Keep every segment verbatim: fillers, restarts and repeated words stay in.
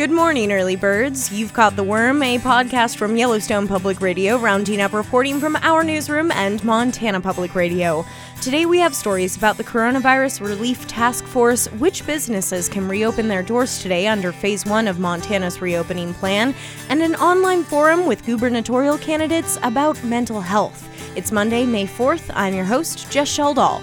Good morning, early birds. You've caught the worm, a podcast from Yellowstone Public Radio, rounding up reporting from our newsroom and Montana Public Radio. Today we have stories about the Coronavirus Relief Task Force, which businesses can reopen their doors today under Phase one of Montana's reopening plan, and an online forum with gubernatorial candidates about mental health. It's Monday, May fourth. I'm your host, Jess Sheldall.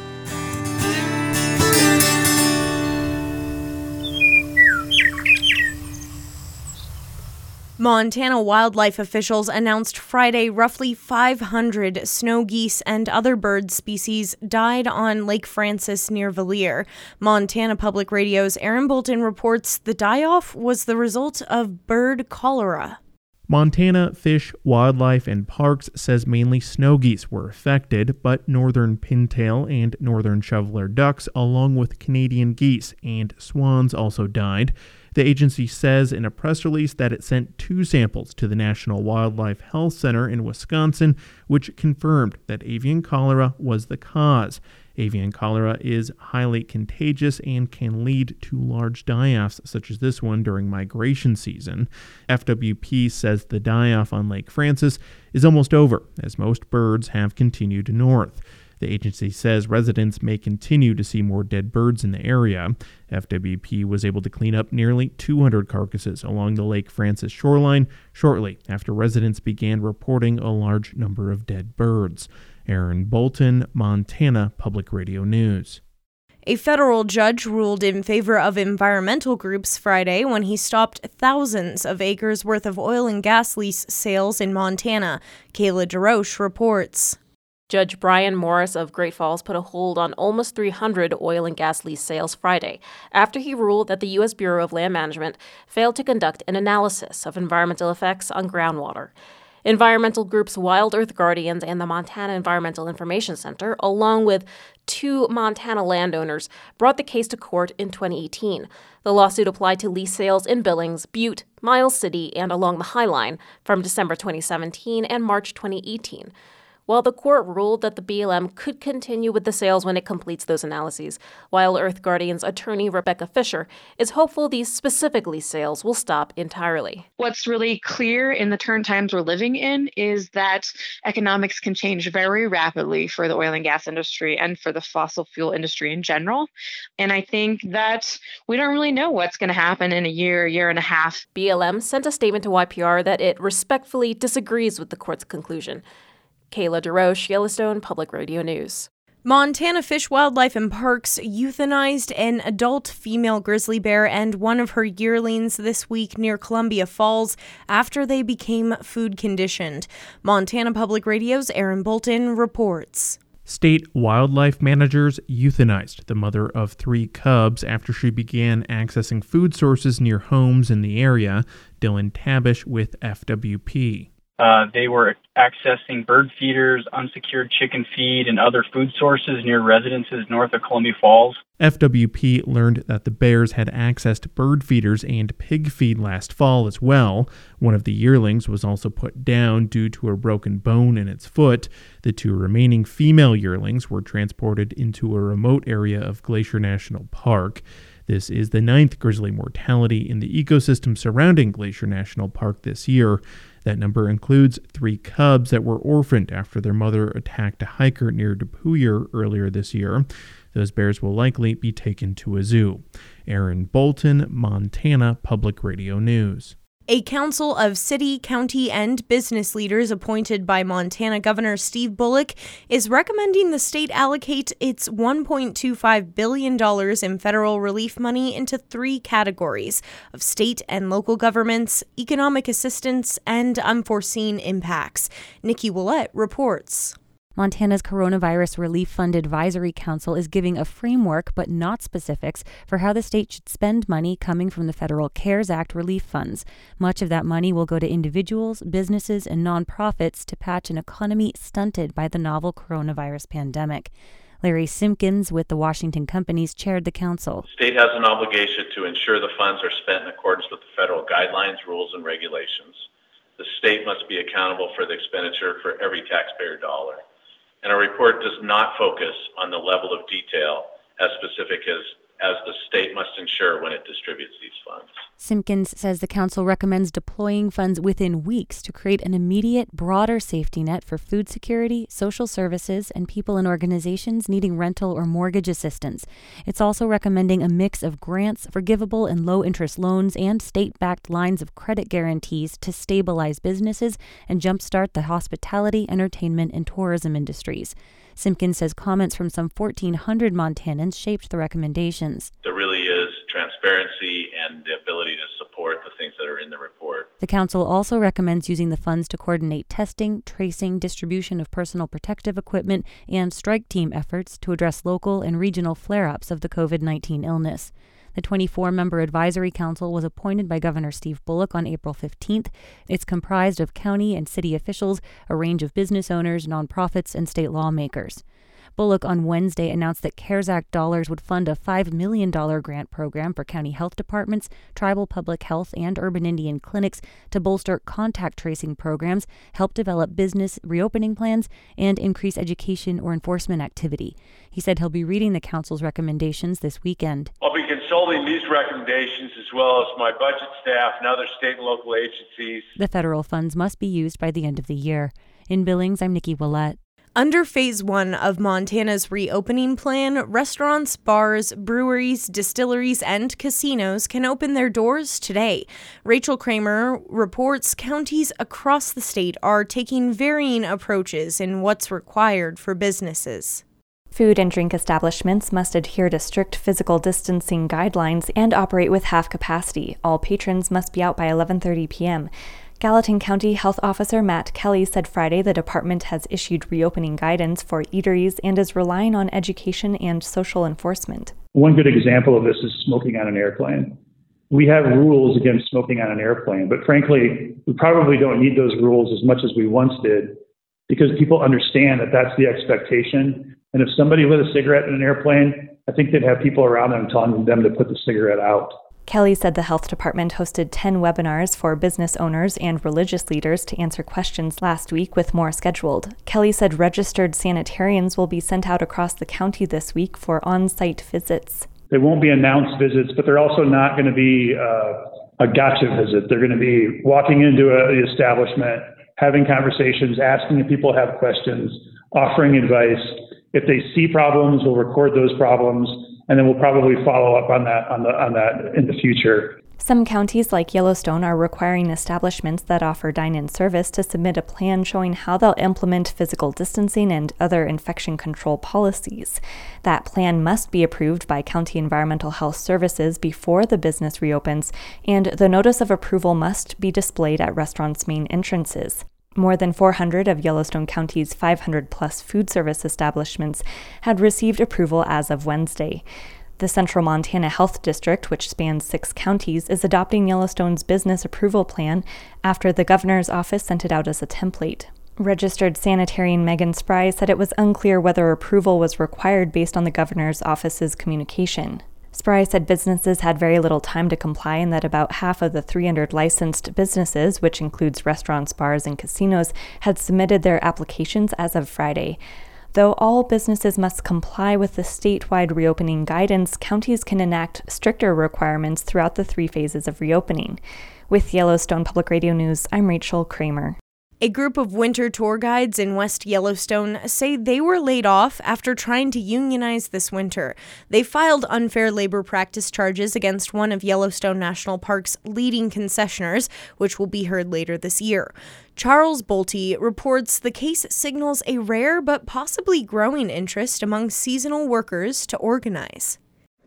Montana wildlife officials announced Friday roughly five hundred snow geese and other bird species died on Lake Francis near Valier. Montana Public Radio's Aaron Bolton reports the die-off was the result of bird cholera. Montana Fish, Wildlife, and Parks says mainly snow geese were affected, but northern pintail and northern shoveler ducks, along with Canadian geese and swans, also died. The agency says in a press release that it sent two samples to the National Wildlife Health Center in Wisconsin, which confirmed that avian cholera was the cause. Avian cholera is highly contagious and can lead to large die-offs such as this one during migration season. F W P says the die-off on Lake Francis is almost over, as most birds have continued north. The agency says residents may continue to see more dead birds in the area. F W P was able to clean up nearly two hundred carcasses along the Lake Francis shoreline shortly after residents began reporting a large number of dead birds. Aaron Bolton, Montana Public Radio News. A federal judge ruled in favor of environmental groups Friday when he stopped thousands of acres worth of oil and gas lease sales in Montana. Kayla DeRoche reports. Judge Brian Morris of Great Falls put a hold on almost three hundred oil and gas lease sales Friday after he ruled that the U S Bureau of Land Management failed to conduct an analysis of environmental effects on groundwater. Environmental groups Wild Earth Guardians and the Montana Environmental Information Center, along with two Montana landowners, brought the case to court in twenty eighteen. The lawsuit applied to lease sales in Billings, Butte, Miles City, and along the High Line from December twenty seventeen and March twenty eighteen. While the court ruled that the B L M could continue with the sales when it completes those analyses, Wild Earth Guardians attorney Rebecca Fisher is hopeful these specific lease sales will stop entirely. What's really clear in the turn times we're living in is that economics can change very rapidly for the oil and gas industry and for the fossil fuel industry in general. And I think that we don't really know what's going to happen in a year, year and a half. B L M sent a statement to Y P R that it respectfully disagrees with the court's conclusion. Kayla DeRoche, Yellowstone Public Radio News. Montana Fish, Wildlife, and Parks euthanized an adult female grizzly bear and one of her yearlings this week near Columbia Falls after they became food conditioned. Montana Public Radio's Aaron Bolton reports. State wildlife managers euthanized the mother of three cubs after she began accessing food sources near homes in the area. Dylan Tabish with F W P. Uh, they were accessing bird feeders, unsecured chicken feed, and other food sources near residences north of Columbia Falls. F W P learned that the bears had accessed bird feeders and pig feed last fall as well. One of the yearlings was also put down due to a broken bone in its foot. The two remaining female yearlings were transported into a remote area of Glacier National Park. This is the ninth grizzly mortality in the ecosystem surrounding Glacier National Park this year. That number includes three cubs that were orphaned after their mother attacked a hiker near Depouillier earlier this year. Those bears will likely be taken to a zoo. Aaron Bolton, Montana Public Radio News. A council of city, county, and business leaders appointed by Montana Governor Steve Bullock is recommending the state allocate its one point two five billion dollars in federal relief money into three categories of state and local governments, economic assistance, and unforeseen impacts. Nikki Willett reports. Montana's Coronavirus Relief Fund Advisory Council is giving a framework, but not specifics, for how the state should spend money coming from the federal CARES Act relief funds. Much of that money will go to individuals, businesses, and nonprofits to patch an economy stunted by the novel coronavirus pandemic. Larry Simpkins with the Washington Companies chaired the council. The state has an obligation to ensure the funds are spent in accordance with the federal guidelines, rules, and regulations. The state must be accountable for the expenditure for every taxpayer dollar. And our report does not focus on the level of detail as specific as as the state must ensure when it distributes these funds. Simpkins says the council recommends deploying funds within weeks to create an immediate, broader safety net for food security, social services, and people and organizations needing rental or mortgage assistance. It's also recommending a mix of grants, forgivable and low-interest loans, and state-backed lines of credit guarantees to stabilize businesses and jumpstart the hospitality, entertainment, and tourism industries. Simpkins says comments from some fourteen hundred Montanans shaped the recommendations. There really is transparency and the ability to support the things that are in the report. The council also recommends using the funds to coordinate testing, tracing, distribution of personal protective equipment, and strike team efforts to address local and regional flare-ups of the covid nineteen illness. The twenty-four member advisory council was appointed by Governor Steve Bullock on April fifteenth. It's comprised of county and city officials, a range of business owners, nonprofits, and state lawmakers. Bullock on Wednesday announced that CARES Act dollars would fund a five million dollars grant program for county health departments, tribal public health, and urban Indian clinics to bolster contact tracing programs, help develop business reopening plans, and increase education or enforcement activity. He said he'll be reading the council's recommendations this weekend. I'll be consulting these recommendations as well as my budget staff and other state and local agencies. The federal funds must be used by the end of the year. In Billings, I'm Nikki Willett. Under Phase one of Montana's reopening plan, restaurants, bars, breweries, distilleries, and casinos can open their doors today. Rachel Kramer reports counties across the state are taking varying approaches in what's required for businesses. Food and drink establishments must adhere to strict physical distancing guidelines and operate with half capacity. All patrons must be out by eleven thirty p.m. Gallatin County Health Officer Matt Kelly said Friday the department has issued reopening guidance for eateries and is relying on education and social enforcement. One good example of this is smoking on an airplane. We have rules against smoking on an airplane, but frankly, we probably don't need those rules as much as we once did because people understand that that's the expectation. And if somebody lit a cigarette in an airplane, I think they'd have people around them telling them to put the cigarette out. Kelly said the health department hosted ten webinars for business owners and religious leaders to answer questions last week, with more scheduled. Kelly said registered sanitarians will be sent out across the county this week for on-site visits. They won't be announced visits, but they're also not going to be uh, a gotcha visit. They're going to be walking into a, the establishment, having conversations, asking if people have questions, offering advice. If they see problems, we'll record those problems. And then we'll probably follow up on that on the on that in the future. Some counties like Yellowstone are requiring establishments that offer dine-in service to submit a plan showing how they'll implement physical distancing and other infection control policies. That plan must be approved by County Environmental Health Services before the business reopens, and the notice of approval must be displayed at restaurants' main entrances. More than four hundred of Yellowstone County's five hundred plus food service establishments had received approval as of Wednesday. The Central Montana Health District, which spans six counties, is adopting Yellowstone's business approval plan after the governor's office sent it out as a template. Registered sanitarian Megan Spry said it was unclear whether approval was required based on the governor's office's communication. Spry said businesses had very little time to comply and that about half of the three hundred licensed businesses, which includes restaurants, bars, and casinos, had submitted their applications as of Friday. Though all businesses must comply with the statewide reopening guidance, counties can enact stricter requirements throughout the three phases of reopening. With Yellowstone Public Radio News, I'm Rachel Kramer. A group of winter tour guides in West Yellowstone say they were laid off after trying to unionize this winter. They filed unfair labor practice charges against one of Yellowstone National Park's leading concessionaires, which will be heard later this year. Charles Bolte reports the case signals a rare but possibly growing interest among seasonal workers to organize.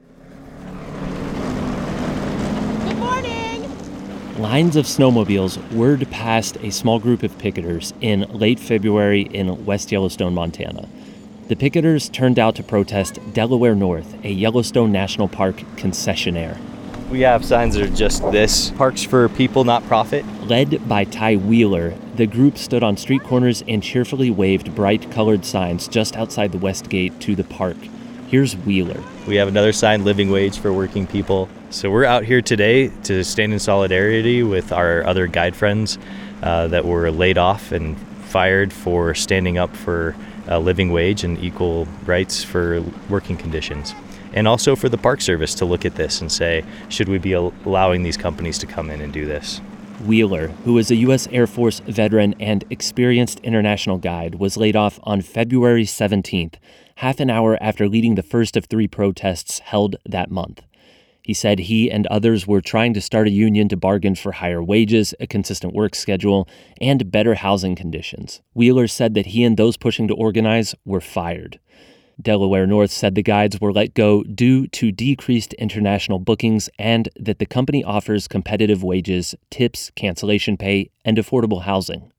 Lines of snowmobiles whirred past a small group of picketers in late February in West Yellowstone, Montana. The picketers turned out to protest Delaware North, a Yellowstone National Park concessionaire. We have signs that are just this, parks for people, not profit. Led by Ty Wheeler, the group stood on street corners and cheerfully waved bright colored signs just outside the west gate to the park. Here's Wheeler. We have another sign, living wage for working people. So we're out here today to stand in solidarity with our other guide friends uh, that were laid off and fired for standing up for a living wage and equal rights for working conditions. and also for the Park Service to look at this and say, should we be allowing these companies to come in and do this? Wheeler, who is a U S Air Force veteran and experienced international guide, was laid off on February seventeenth, half an hour after leading the first of three protests held that month. He said he and others were trying to start a union to bargain for higher wages, a consistent work schedule, and better housing conditions. Wheeler said that he and those pushing to organize were fired. Delaware North said the guides were let go due to decreased international bookings and that the company offers competitive wages, tips, cancellation pay, and affordable housing.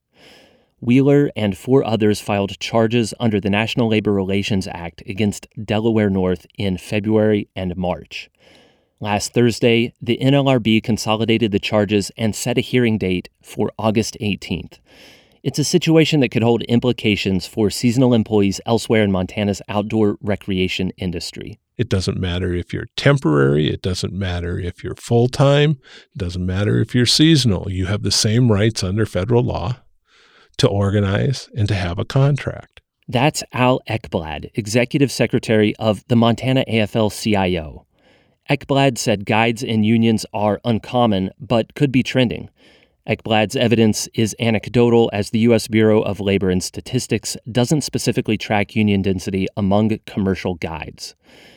Wheeler and four others filed charges under the National Labor Relations Act against Delaware North in February and March. Last Thursday, the N L R B consolidated the charges and set a hearing date for August eighteenth. It's a situation that could hold implications for seasonal employees elsewhere in Montana's outdoor recreation industry. It doesn't matter if you're temporary. It doesn't matter if you're full-time. It doesn't matter if you're seasonal. You have the same rights under federal law to organize and to have a contract. That's Al Ekblad, Executive Secretary of the Montana A F L C I O. Ekblad said guides and unions are uncommon, but could be trending. Ekblad's evidence is anecdotal, as the U S Bureau of Labor and Statistics doesn't specifically track union density among commercial guides.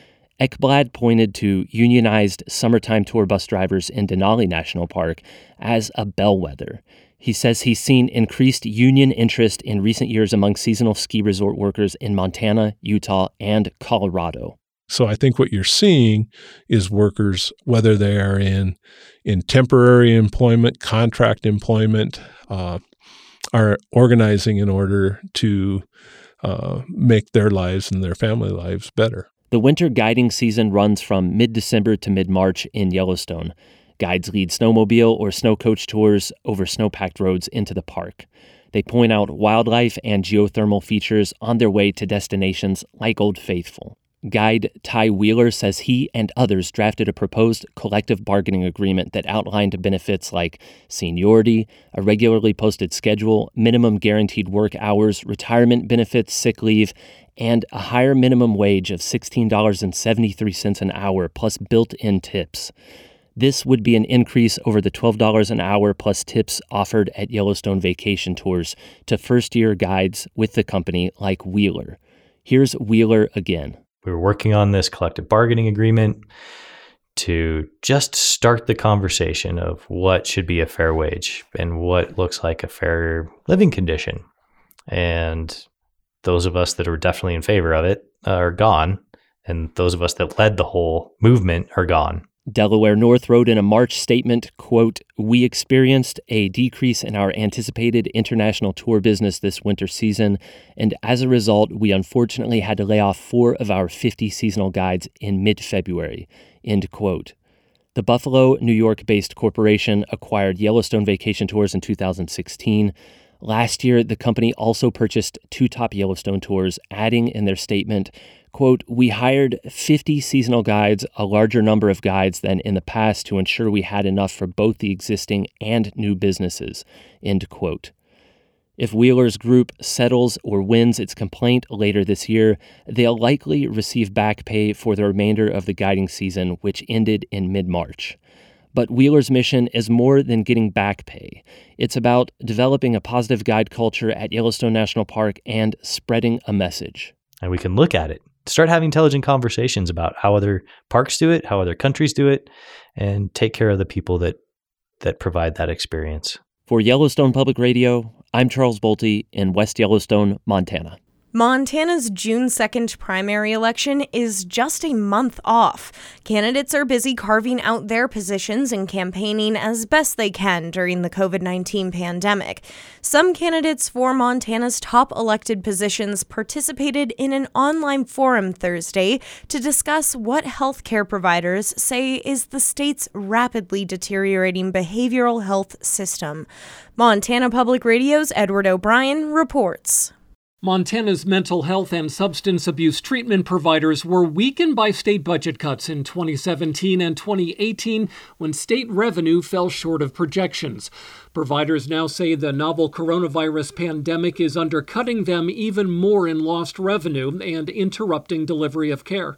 Ekblad pointed to unionized summertime tour bus drivers in Denali National Park as a bellwether. He says he's seen increased union interest in recent years among seasonal ski resort workers in Montana, Utah, and Colorado. So I think what you're seeing is workers, whether they are in in temporary employment, contract employment, uh, are organizing in order to uh, make their lives and their family lives better. The winter guiding season runs from mid-December to mid-March in Yellowstone. Guides lead snowmobile or snow coach tours over snow-packed roads into the park. They point out wildlife and geothermal features on their way to destinations like Old Faithful. Guide Ty Wheeler says he and others drafted a proposed collective bargaining agreement that outlined benefits like seniority, a regularly posted schedule, minimum guaranteed work hours, retirement benefits, sick leave, and a higher minimum wage of sixteen dollars and seventy-three cents an hour plus built-in tips. This would be an increase over the twelve dollars an hour plus tips offered at Yellowstone Vacation Tours to first-year guides with the company like Wheeler. Here's Wheeler again. We were working on this collective bargaining agreement to just start the conversation of what should be a fair wage and what looks like a fair living condition. And those of us that are definitely in favor of it are gone, and those of us that led the whole movement are gone. Delaware North wrote in a March statement, quote, "We experienced a decrease in our anticipated international tour business this winter season, and as a result, we unfortunately had to lay off four of our fifty seasonal guides in mid-February," end quote. The Buffalo, New York-based corporation acquired Yellowstone Vacation Tours in two thousand sixteen. Last year, the company also purchased two top Yellowstone tours, adding in their statement, quote, "We hired fifty seasonal guides, a larger number of guides than in the past, to ensure we had enough for both the existing and new businesses," end quote. If Wheeler's group settles or wins its complaint later this year, they'll likely receive back pay for the remainder of the guiding season, which ended in mid-March. But Wheeler's mission is more than getting back pay. It's about developing a positive guide culture at Yellowstone National Park and spreading a message. And we can look at it. Start having intelligent conversations about how other parks do it, how other countries do it, and take care of the people that that provide that experience. For Yellowstone Public Radio, I'm Charles Bolte in West Yellowstone, Montana. Montana's June second primary election is just a month off. Candidates are busy carving out their positions and campaigning as best they can during the covid nineteen pandemic. Some candidates for Montana's top elected positions participated in an online forum Thursday to discuss what healthcare providers say is the state's rapidly deteriorating behavioral health system. Montana Public Radio's Edward O'Brien reports. Montana's mental health and substance abuse treatment providers were weakened by state budget cuts in twenty seventeen and twenty eighteen when state revenue fell short of projections. Providers now say the novel coronavirus pandemic is undercutting them even more in lost revenue and interrupting delivery of care.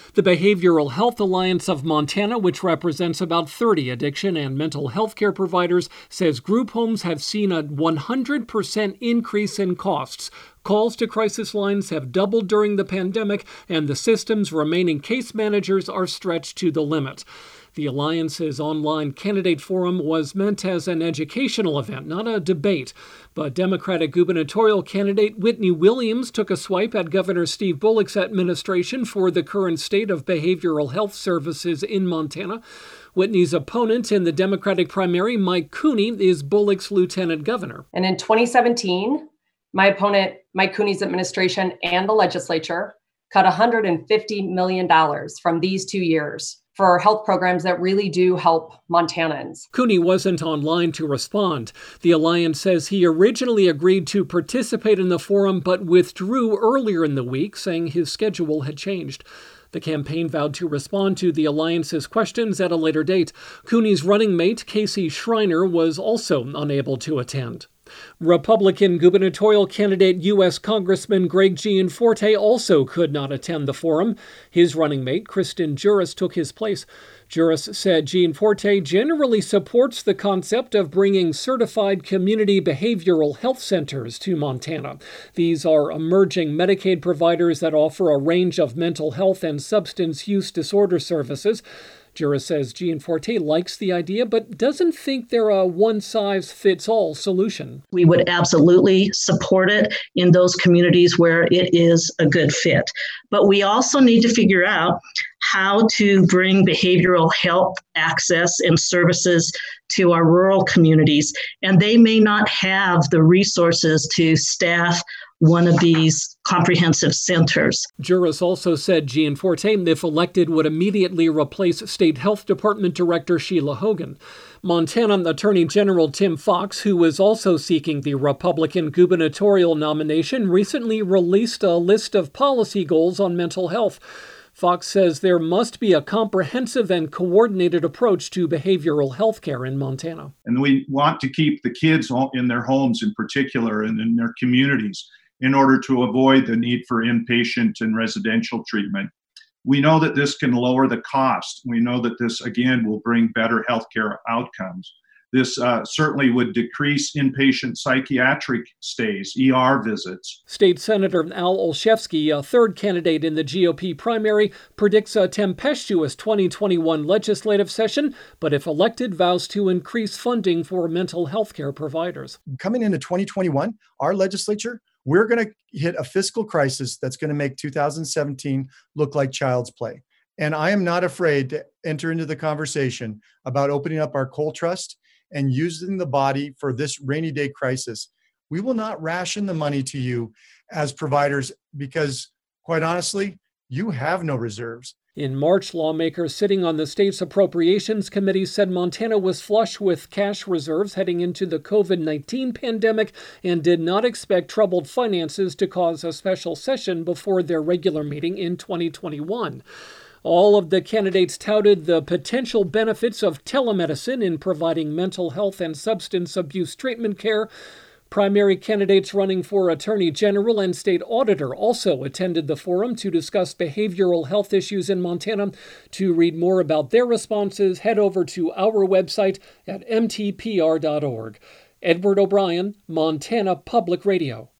The Behavioral Health Alliance of Montana, which represents about thirty addiction and mental health care providers, says group homes have seen a one hundred percent increase in costs. Calls to crisis lines have doubled during the pandemic, and the system's remaining case managers are stretched to the limit. The Alliance's online candidate forum was meant as an educational event, not a debate. But Democratic gubernatorial candidate Whitney Williams took a swipe at Governor Steve Bullock's administration for the current state of behavioral health services in Montana. Whitney's opponent in the Democratic primary, Mike Cooney, is Bullock's lieutenant governor. And in twenty seventeen, my opponent, Mike Cooney's administration and the legislature cut one hundred fifty million dollars from these two years for health programs that really do help Montanans. Cooney wasn't online to respond. The Alliance says he originally agreed to participate in the forum but withdrew earlier in the week, saying his schedule had changed. The campaign vowed to respond to the Alliance's questions at a later date. Cooney's running mate, Casey Schreiner, was also unable to attend. Republican gubernatorial candidate U S Congressman Greg Gianforte also could not attend the forum. His running mate, Kristen Juras, took his place. Juras said Gianforte generally supports the concept of bringing certified community behavioral health centers to Montana. These are emerging Medicaid providers that offer a range of mental health and substance use disorder services. Juras says Gianforte likes the idea, but doesn't think they're a one-size-fits-all solution. We would absolutely support it in those communities where it is a good fit. But we also need to figure out how to bring behavioral health access and services to our rural communities. And they may not have the resources to staff one of these comprehensive centers. Juras also said Gianforte, if elected, would immediately replace State Health Department Director Sheila Hogan. Montana Attorney General Tim Fox, who is also seeking the Republican gubernatorial nomination, recently released a list of policy goals on mental health. Fox says there must be a comprehensive and coordinated approach to behavioral health care in Montana. And we want to keep the kids in their homes in particular and in their communities in order to avoid the need for inpatient and residential treatment. We know that this can lower the cost. We know that this, again, will bring better healthcare outcomes. This uh, certainly would decrease inpatient psychiatric stays, E R visits. State Senator Al Olszewski, a third candidate in the G O P primary, predicts a tempestuous twenty twenty-one legislative session, but if elected, vows to increase funding for mental health care providers. Coming into twenty twenty-one, our legislature, we're going to hit a fiscal crisis that's going to make two thousand seventeen look like child's play. And I am not afraid to enter into the conversation about opening up our coal trust and using the body for this rainy day crisis. We will not ration the money to you as providers because, quite honestly, you have no reserves. In March, lawmakers sitting on the state's appropriations committee said Montana was flush with cash reserves heading into the covid nineteen pandemic and did not expect troubled finances to cause a special session before their regular meeting in twenty twenty-one. All of the candidates touted the potential benefits of telemedicine in providing mental health and substance abuse treatment care. Primary candidates running for Attorney General and State Auditor also attended the forum to discuss behavioral health issues in Montana. To read more about their responses, head over to our website at m t p r dot org. Edward O'Brien, Montana Public Radio.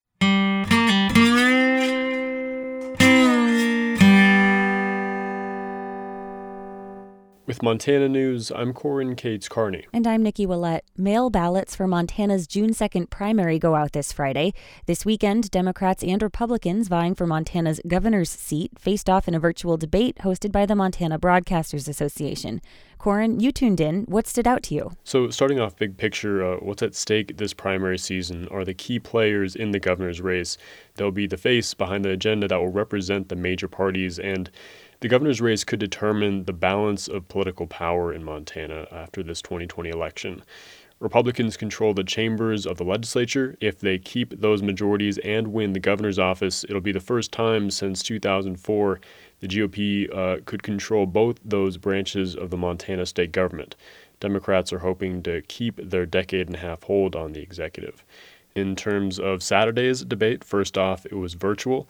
With Montana News, I'm Corin Cates Carney. And I'm Nikki Willett. Mail ballots for Montana's June second primary go out this Friday. This weekend, Democrats and Republicans vying for Montana's governor's seat faced off in a virtual debate hosted by the Montana Broadcasters Association. Corin, you tuned in. What stood out to you? So starting off big picture, uh, what's at stake this primary season are the key players in the governor's race. They'll be the face behind the agenda that will represent the major parties, and the governor's race could determine the balance of political power in Montana after this twenty twenty election. Republicans control the chambers of the legislature. If they keep those majorities and win the governor's office, it'll be the first time since two thousand four the G O P uh, could control both those branches of the Montana state government. Democrats are hoping to keep their decade and a half hold on the executive. In terms of Saturday's debate, first off, it was virtual.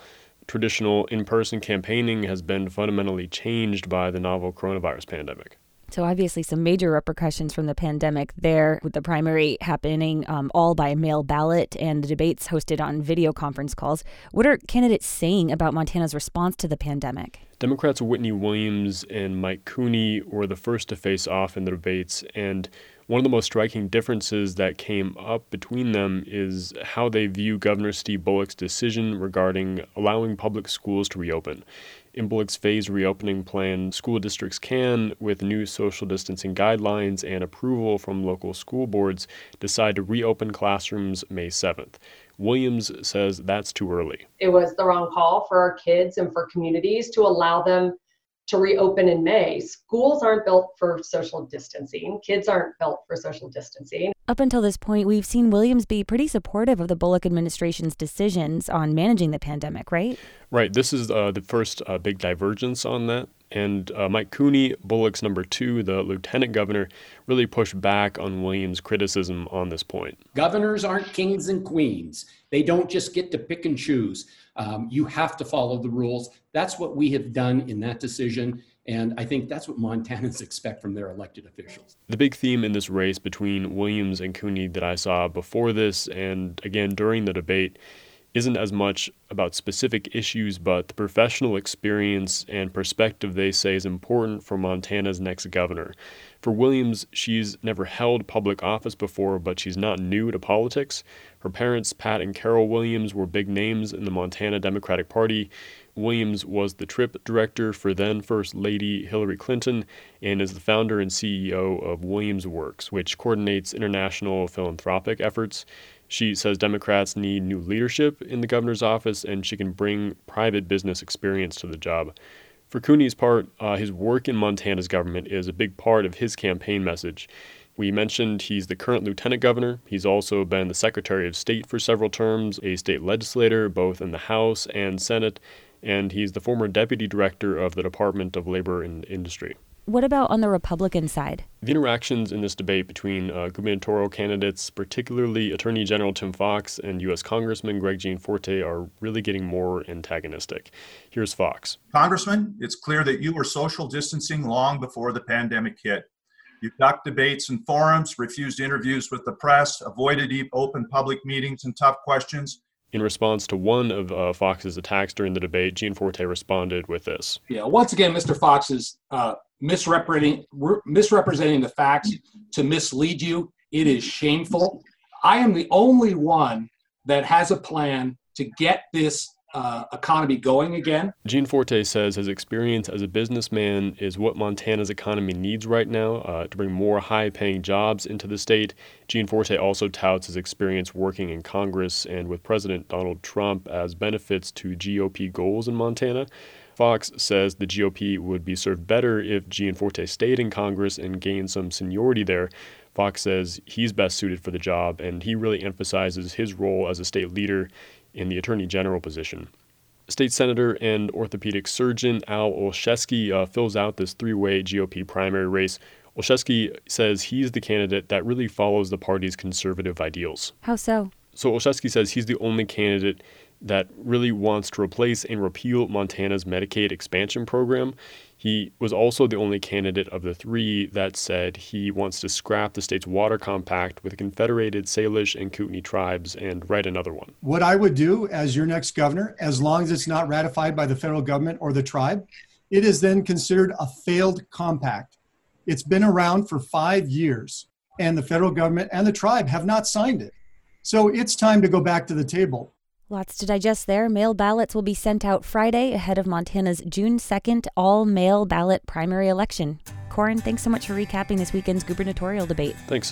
traditional in-person campaigning has been fundamentally changed by the novel coronavirus pandemic. So obviously some major repercussions from the pandemic there, with the primary happening um, all by mail ballot and the debates hosted on video conference calls. What are candidates saying about Montana's response to the pandemic? Democrats Whitney Williams and Mike Cooney were the first to face off in the debates, and one of the most striking differences that came up between them is how they view Governor Steve Bullock's decision regarding allowing public schools to reopen. In Bullock's phased reopening plan, school districts can, with new social distancing guidelines and approval from local school boards, decide to reopen classrooms May seventh. Williams says that's too early. It was the wrong call for our kids and for communities to allow them to reopen in May. Schools aren't built for social distancing. Kids aren't built for social distancing. Up until this point, we've seen Williams be pretty supportive of the Bullock administration's decisions on managing the pandemic, right? Right. This is uh, the first uh, big divergence on that. And uh, Mike Cooney, Bullock's number two, the lieutenant governor, really pushed back on Williams' criticism on this point. Governors aren't kings and queens. They don't just get to pick and choose. Um, you have to follow the rules. That's what we have done in that decision. And I think that's what Montanans expect from their elected officials. The big theme in this race between Williams and Cooney that I saw before this and again during the debate isn't as much about specific issues, but the professional experience and perspective they say is important for Montana's next governor. For Williams, she's never held public office before, but she's not new to politics. Her parents, Pat and Carol Williams, were big names in the Montana Democratic Party. Williams was the trip director for then First Lady Hillary Clinton and is the founder and C E O of Williams Works, which coordinates international philanthropic efforts. She says Democrats need new leadership in the governor's office, and she can bring private business experience to the job. For Cooney's part, uh, his work in Montana's government is a big part of his campaign message. We mentioned he's the current lieutenant governor. He's also been the Secretary of State for several terms, a state legislator both in the House and Senate, and he's the former deputy director of the Department of Labor and Industry. What about on the Republican side? The interactions in this debate between uh, gubernatorial candidates, particularly Attorney General Tim Fox and U S Congressman Greg Gianforte, are really getting more antagonistic. Here's Fox. Congressman, it's clear that you were social distancing long before the pandemic hit. You ducked debates and forums, refused interviews with the press, avoided open public meetings and tough questions. In response to one of uh, Fox's attacks during the debate, Gianforte responded with this. Yeah, once again, Mister Fox is uh, misrepresenting, misrepresenting the facts to mislead you. It is shameful. I am the only one that has a plan to get this uh, economy going again. Gianforte says his experience as a businessman is what Montana's economy needs right now uh, to bring more high-paying jobs into the state. Gianforte also touts his experience working in Congress and with President Donald Trump as benefits to G O P goals in Montana. Fox says the G O P would be served better if Gianforte stayed in Congress and gained some seniority there. Fox says he's best suited for the job, and he really emphasizes his role as a state leader in the Attorney General position. State Senator and orthopedic surgeon Al Olszewski uh, fills out this three-way G O P primary race. Olszewski says he's the candidate that really follows the party's conservative ideals. How so? So Olszewski says he's the only candidate that really wants to replace and repeal Montana's Medicaid expansion program. He was also the only candidate of the three that said he wants to scrap the state's water compact with the Confederated Salish and Kootenai tribes and write another one. What I would do as your next governor, as long as it's not ratified by the federal government or the tribe, it is then considered a failed compact. It's been around for five years, and the federal government and the tribe have not signed it. So it's time to go back to the table. Lots to digest there. Mail ballots will be sent out Friday ahead of Montana's June second all-mail ballot primary election. Corin, thanks so much for recapping this weekend's gubernatorial debate. Thanks.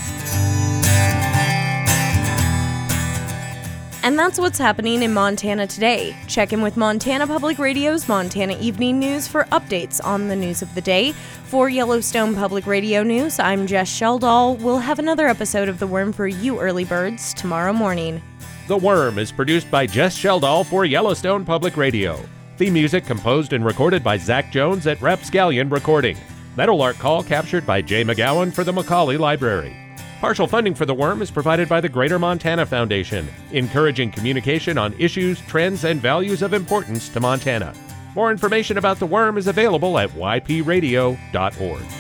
And that's what's happening in Montana today. Check in with Montana Public Radio's Montana Evening News for updates on the news of the day. For Yellowstone Public Radio News, I'm Jess Sheldall. We'll have another episode of The Worm for you early birds tomorrow morning. The Worm is produced by Jess Sheldall for Yellowstone Public Radio. Theme music composed and recorded by Zach Jones at Rapscallion Recording. Metal art call captured by Jay McGowan for the Macaulay Library. Partial funding for The Worm is provided by the Greater Montana Foundation, encouraging communication on issues, trends, and values of importance to Montana. More information about The Worm is available at y p radio dot org.